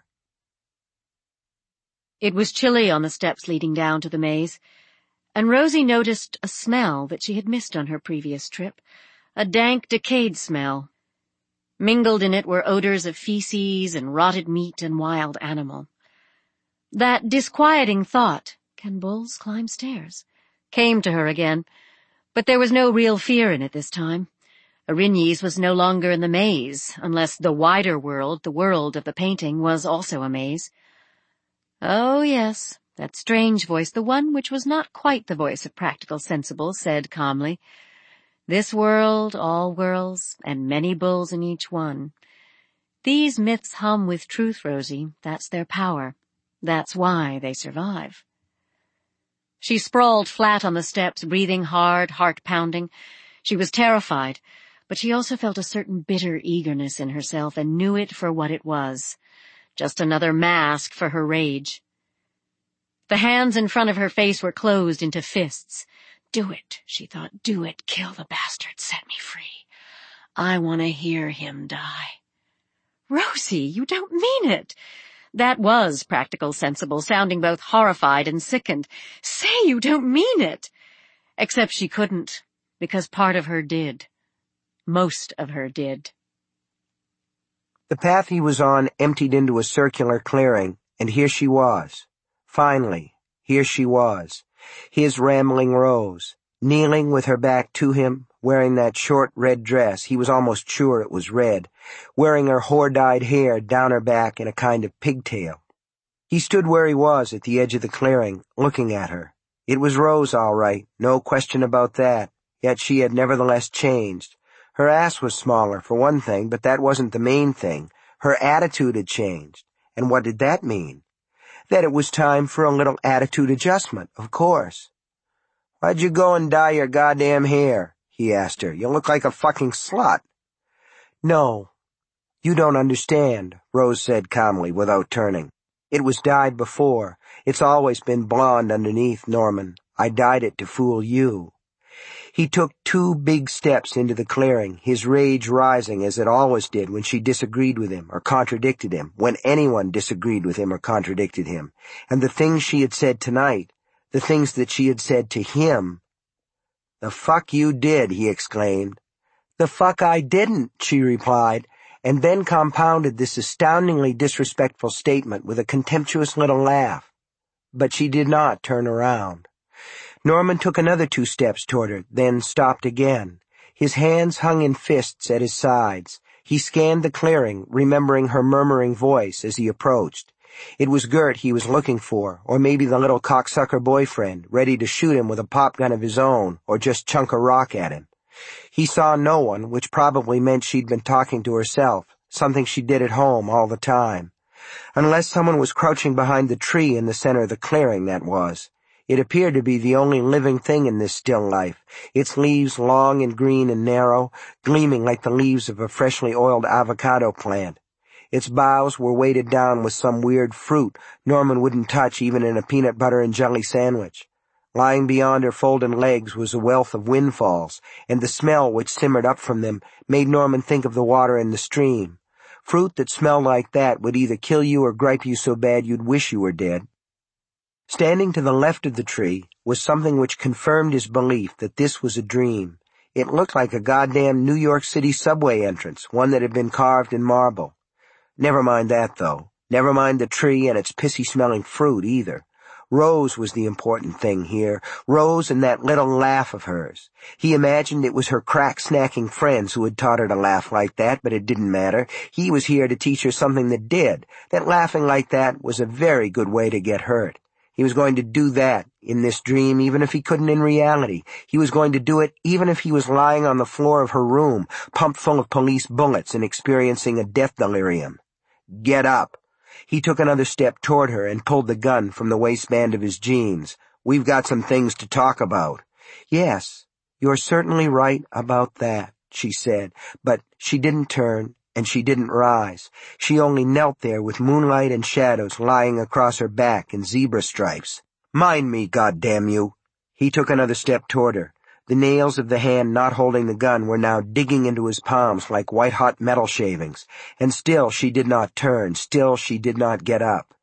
It was chilly on the steps leading down to the maze, and Rosie noticed a smell that she had missed on her previous trip, a dank, decayed smell. Mingled in it were odors of feces and rotted meat and wild animal. That disquieting thought, can bulls climb stairs, came to her again, but there was no real fear in it this time. Erinyes was no longer in the maze, unless the wider world, the world of the painting, was also a maze. Oh, yes, that strange voice, the one which was not quite the voice of Practical Sensible, said calmly, This world, all worlds, and many bulls in each one. These myths hum with truth, Rosie. That's their power. That's why they survive. She sprawled flat on the steps, breathing hard, heart-pounding. She was terrified, but she also felt a certain bitter eagerness in herself and knew it for what it was. Just another mask for her rage. The hands in front of her face were closed into fists. Do it, she thought. Do it. Kill the bastard. Set me free. I want to hear him die. Rosie, you don't mean it. That was Practical Sensible, sounding both horrified and sickened. Say you don't mean it. Except she couldn't, because part of her did. Most of her did. The path he was on emptied into a circular clearing, and here she was. Finally, here she was. His rambling Rose, kneeling with her back to him, wearing that short red dress, he was almost sure it was red, wearing her whore-dyed hair down her back in a kind of pigtail. He stood where he was at the edge of the clearing, looking at her. It was Rose, all right, no question about that, yet she had nevertheless changed. Her ass was smaller, for one thing, but that wasn't the main thing. Her attitude had changed. And what did that mean? That it was time for a little attitude adjustment, of course. Why'd you go and dye your goddamn hair? He asked her. You look like a fucking slut. No, you don't understand, Rose said calmly, without turning. It was dyed before. It's always been blonde underneath, Norman. I dyed it to fool you. He took two big steps into the clearing, his rage rising as it always did when she disagreed with him or contradicted him, when anyone disagreed with him or contradicted him. And the things she had said tonight, the things that she had said to him. The fuck you did, he exclaimed. The fuck I didn't, she replied, and then compounded this astoundingly disrespectful statement with a contemptuous little laugh. But she did not turn around. Norman took another two steps toward her, then stopped again. His hands hung in fists at his sides. He scanned the clearing, remembering her murmuring voice as he approached. It was Gert he was looking for, or maybe the little cocksucker boyfriend, ready to shoot him with a pop gun of his own, or just chunk a rock at him. He saw no one, which probably meant she'd been talking to herself, something she did at home all the time. Unless someone was crouching behind the tree in the center of the clearing, that was. It appeared to be the only living thing in this still life, its leaves long and green and narrow, gleaming like the leaves of a freshly oiled avocado plant. Its boughs were weighted down with some weird fruit Norman wouldn't touch even in a peanut butter and jelly sandwich. Lying beyond her folded legs was a wealth of windfalls, and the smell which simmered up from them made Norman think of the water in the stream. Fruit that smelled like that would either kill you or gripe you so bad you'd wish you were dead. Standing to the left of the tree was something which confirmed his belief that this was a dream. It looked like a goddamn New York City subway entrance, one that had been carved in marble. Never mind that, though. Never mind the tree and its pissy-smelling fruit, either. Rose was the important thing here. Rose and that little laugh of hers. He imagined it was her crack-snacking friends who had taught her to laugh like that, but it didn't matter. He was here to teach her something that did, that laughing like that was a very good way to get hurt. He was going to do that in this dream even if he couldn't in reality. He was going to do it even if he was lying on the floor of her room, pumped full of police bullets and experiencing a death delirium. Get up. He took another step toward her and pulled the gun from the waistband of his jeans. We've got some things to talk about. Yes, you're certainly right about that, she said, but she didn't turn and she didn't rise. She only knelt there with moonlight and shadows lying across her back in zebra stripes. Mind me, goddamn you. He took another step toward her. The nails of the hand not holding the gun were now digging into his palms like white-hot metal shavings, and still she did not turn, still she did not get up.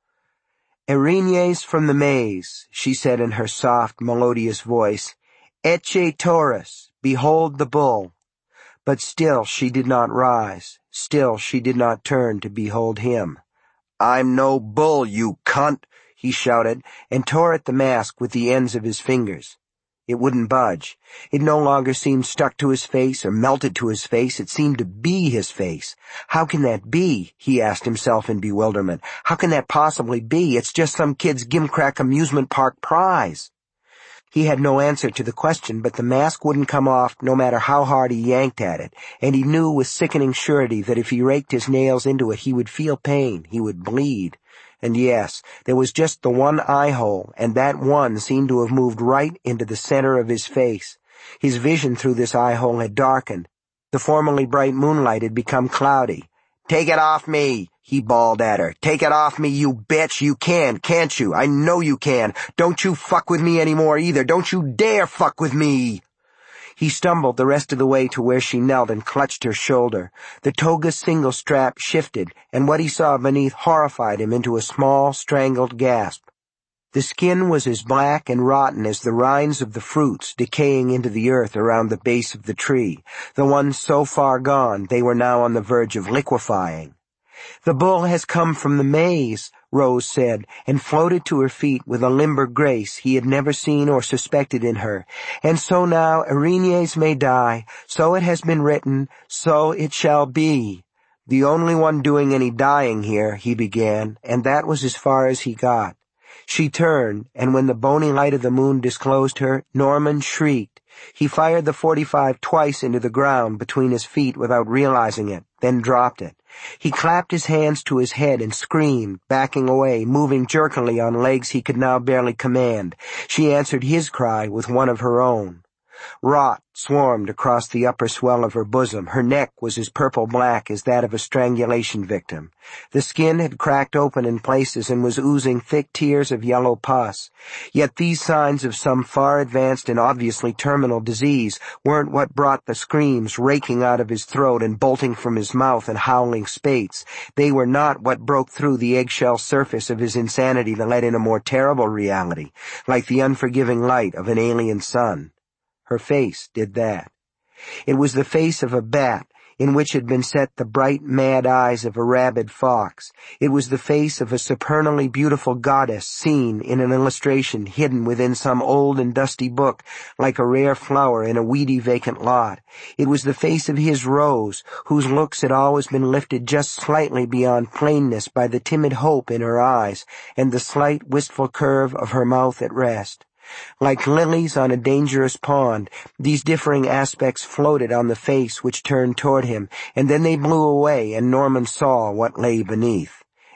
Erinyes from the maze, she said in her soft, melodious voice. Ecce Taurus, behold the bull. But still she did not rise, still she did not turn to behold him. I'm no bull, you cunt, he shouted, and tore at the mask with the ends of his fingers. It wouldn't budge. It no longer seemed stuck to his face or melted to his face. It seemed to be his face. How can that be? He asked himself in bewilderment. How can that possibly be? It's just some kid's gimcrack amusement park prize. He had no answer to the question, but the mask wouldn't come off no matter how hard he yanked at it, and he knew with sickening surety that if he raked his nails into it he would feel pain, he would bleed. And yes, there was just the one eye hole, and that one seemed to have moved right into the center of his face. His vision through this eye hole had darkened. The formerly bright moonlight had become cloudy. Take it off me, he bawled at her. Take it off me, you bitch. You can, can't you? I know you can. Don't you fuck with me anymore either. Don't you dare fuck with me. He stumbled the rest of the way to where she knelt and clutched her shoulder. The toga's single strap shifted, and what he saw beneath horrified him into a small, strangled gasp. The skin was as black and rotten as the rinds of the fruits decaying into the earth around the base of the tree, the ones so far gone they were now on the verge of liquefying. The bull has come from the maze, Rose said, and floated to her feet with a limber grace he had never seen or suspected in her. And so now Erinyes may die, so it has been written, so it shall be. The only one doing any dying here, he began, and that was as far as he got. She turned, and when the bony light of the moon disclosed her, Norman shrieked. He fired the forty-five twice into the ground between his feet without realizing it, then dropped it. He clapped his hands to his head and screamed, backing away, moving jerkily on legs he could now barely command. She answered his cry with one of her own. Rot swarmed across the upper swell of her bosom. Her neck was as purple-black as that of a strangulation victim. The skin had cracked open in places and was oozing thick tears of yellow pus. Yet these signs of some far-advanced and obviously terminal disease weren't what brought the screams raking out of his throat and bolting from his mouth in howling spates. They were not what broke through the eggshell surface of his insanity to let in a more terrible reality, like the unforgiving light of an alien sun. Her face did that. It was the face of a bat, in which had been set the bright, mad eyes of a rabid fox. It was the face of a supernally beautiful goddess seen in an illustration hidden within some old and dusty book, like a rare flower in a weedy vacant lot. It was the face of his Rose, whose looks had always been lifted just slightly beyond plainness by the timid hope in her eyes and the slight, wistful curve of her mouth at rest. Like lilies on a dangerous pond, these differing aspects floated on the face which turned toward him, and then they blew away, and Norman saw what lay beneath.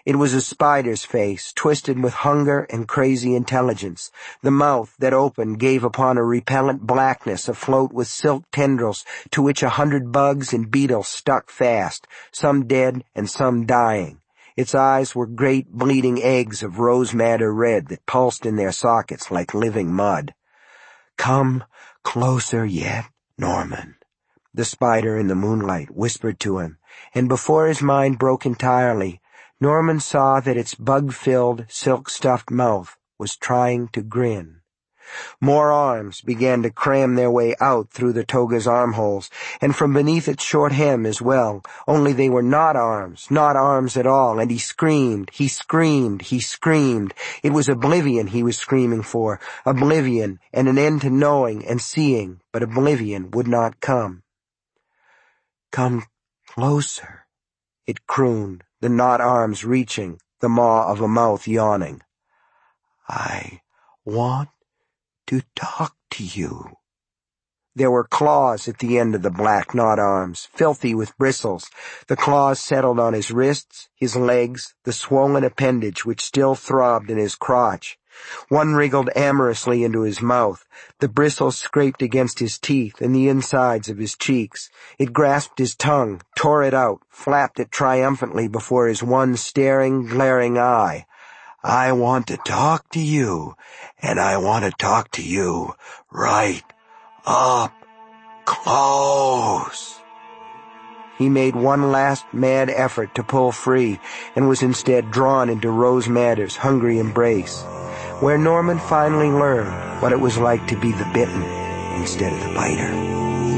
It was a spider's face, twisted with hunger and crazy intelligence. The mouth that opened gave upon a repellent blackness afloat with silk tendrils to which a hundred bugs and beetles stuck fast, some dead and some dying. Its eyes were great bleeding eggs of rose madder red that pulsed in their sockets like living mud. "Come closer yet, Norman," the spider in the moonlight whispered to him, and before his mind broke entirely, Norman saw that its bug-filled, silk-stuffed mouth was trying to grin. More arms began to cram their way out through the toga's armholes, and from beneath its short hem as well, only they were not arms, not arms at all, and he screamed, he screamed, he screamed. It was oblivion he was screaming for, oblivion and an end to knowing and seeing, but oblivion would not come. "Come closer," it crooned, the not arms reaching, the maw of a mouth yawning. "I want to talk to you." There were claws at the end of the black knot arms, filthy with bristles. The claws settled on his wrists, his legs, the swollen appendage which still throbbed in his crotch. One wriggled amorously into his mouth. The bristles scraped against his teeth and the insides of his cheeks. It grasped his tongue, tore it out, flapped it triumphantly before his one staring, glaring eye. "I want to talk to you, and I want to talk to you right up close." He made one last mad effort to pull free, and was instead drawn into Rose Madder's hungry embrace, where Norman finally learned what it was like to be the bitten instead of the biter.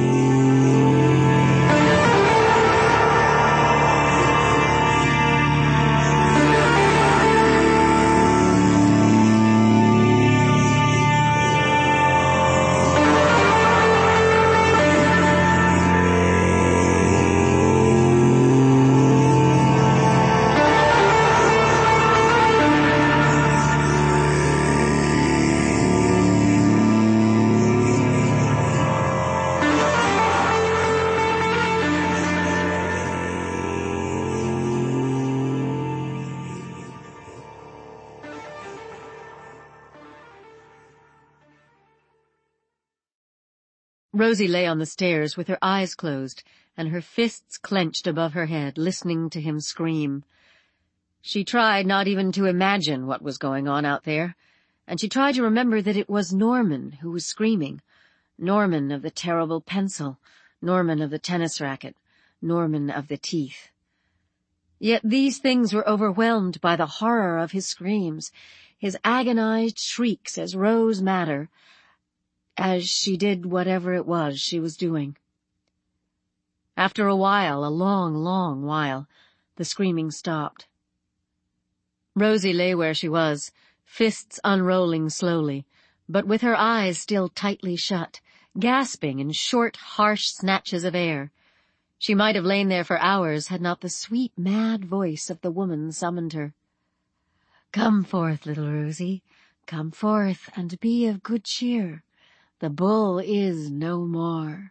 Rosie lay on the stairs with her eyes closed and her fists clenched above her head, listening to him scream. She tried not even to imagine what was going on out there, and she tried to remember that it was Norman who was screaming. Norman of the terrible pencil, Norman of the tennis racket, Norman of the teeth. Yet these things were overwhelmed by the horror of his screams, his agonized shrieks as Rose Madder, as she did whatever it was she was doing. After a while, a long, long while, the screaming stopped. Rosie lay where she was, fists unrolling slowly, but with her eyes still tightly shut, gasping in short, harsh snatches of air. She might have lain there for hours had not the sweet, mad voice of the woman summoned her. "Come forth, little Rosie, come forth and be of good cheer. The bull is no more."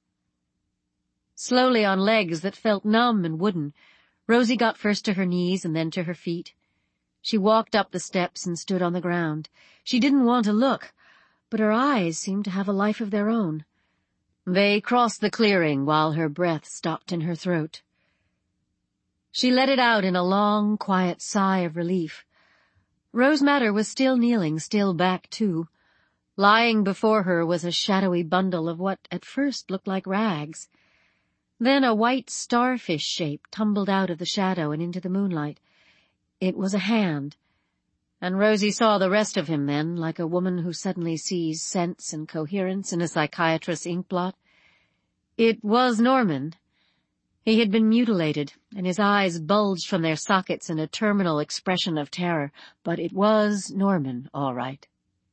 Slowly on legs that felt numb and wooden, Rosie got first to her knees and then to her feet. She walked up the steps and stood on the ground. She didn't want to look, but her eyes seemed to have a life of their own. They crossed the clearing while her breath stopped in her throat. She let it out in a long, quiet sigh of relief. Rose Madder was still kneeling, still back too. Lying before her was a shadowy bundle of what at first looked like rags. Then a white starfish shape tumbled out of the shadow and into the moonlight. It was a hand, and Rosie saw the rest of him then, like a woman who suddenly sees sense and coherence in a psychiatrist's inkblot. It was Norman. He had been mutilated, and his eyes bulged from their sockets in a terminal expression of terror, but it was Norman, all right.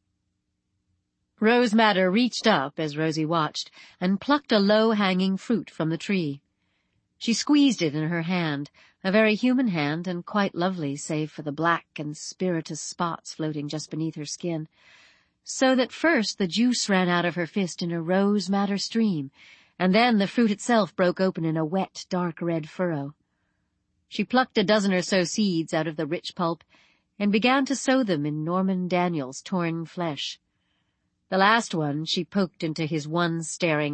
Rose Madder reached up as Rosie watched and plucked a low-hanging fruit from the tree. She squeezed it in her hand, a very human hand and quite lovely save for the black and spiritus spots floating just beneath her skin, so that first the juice ran out of her fist in a Rose Madder stream, and then the fruit itself broke open in a wet, dark red furrow. She plucked a dozen or so seeds out of the rich pulp and began to sow them in Norman Daniel's torn flesh. The last one she poked into his one staring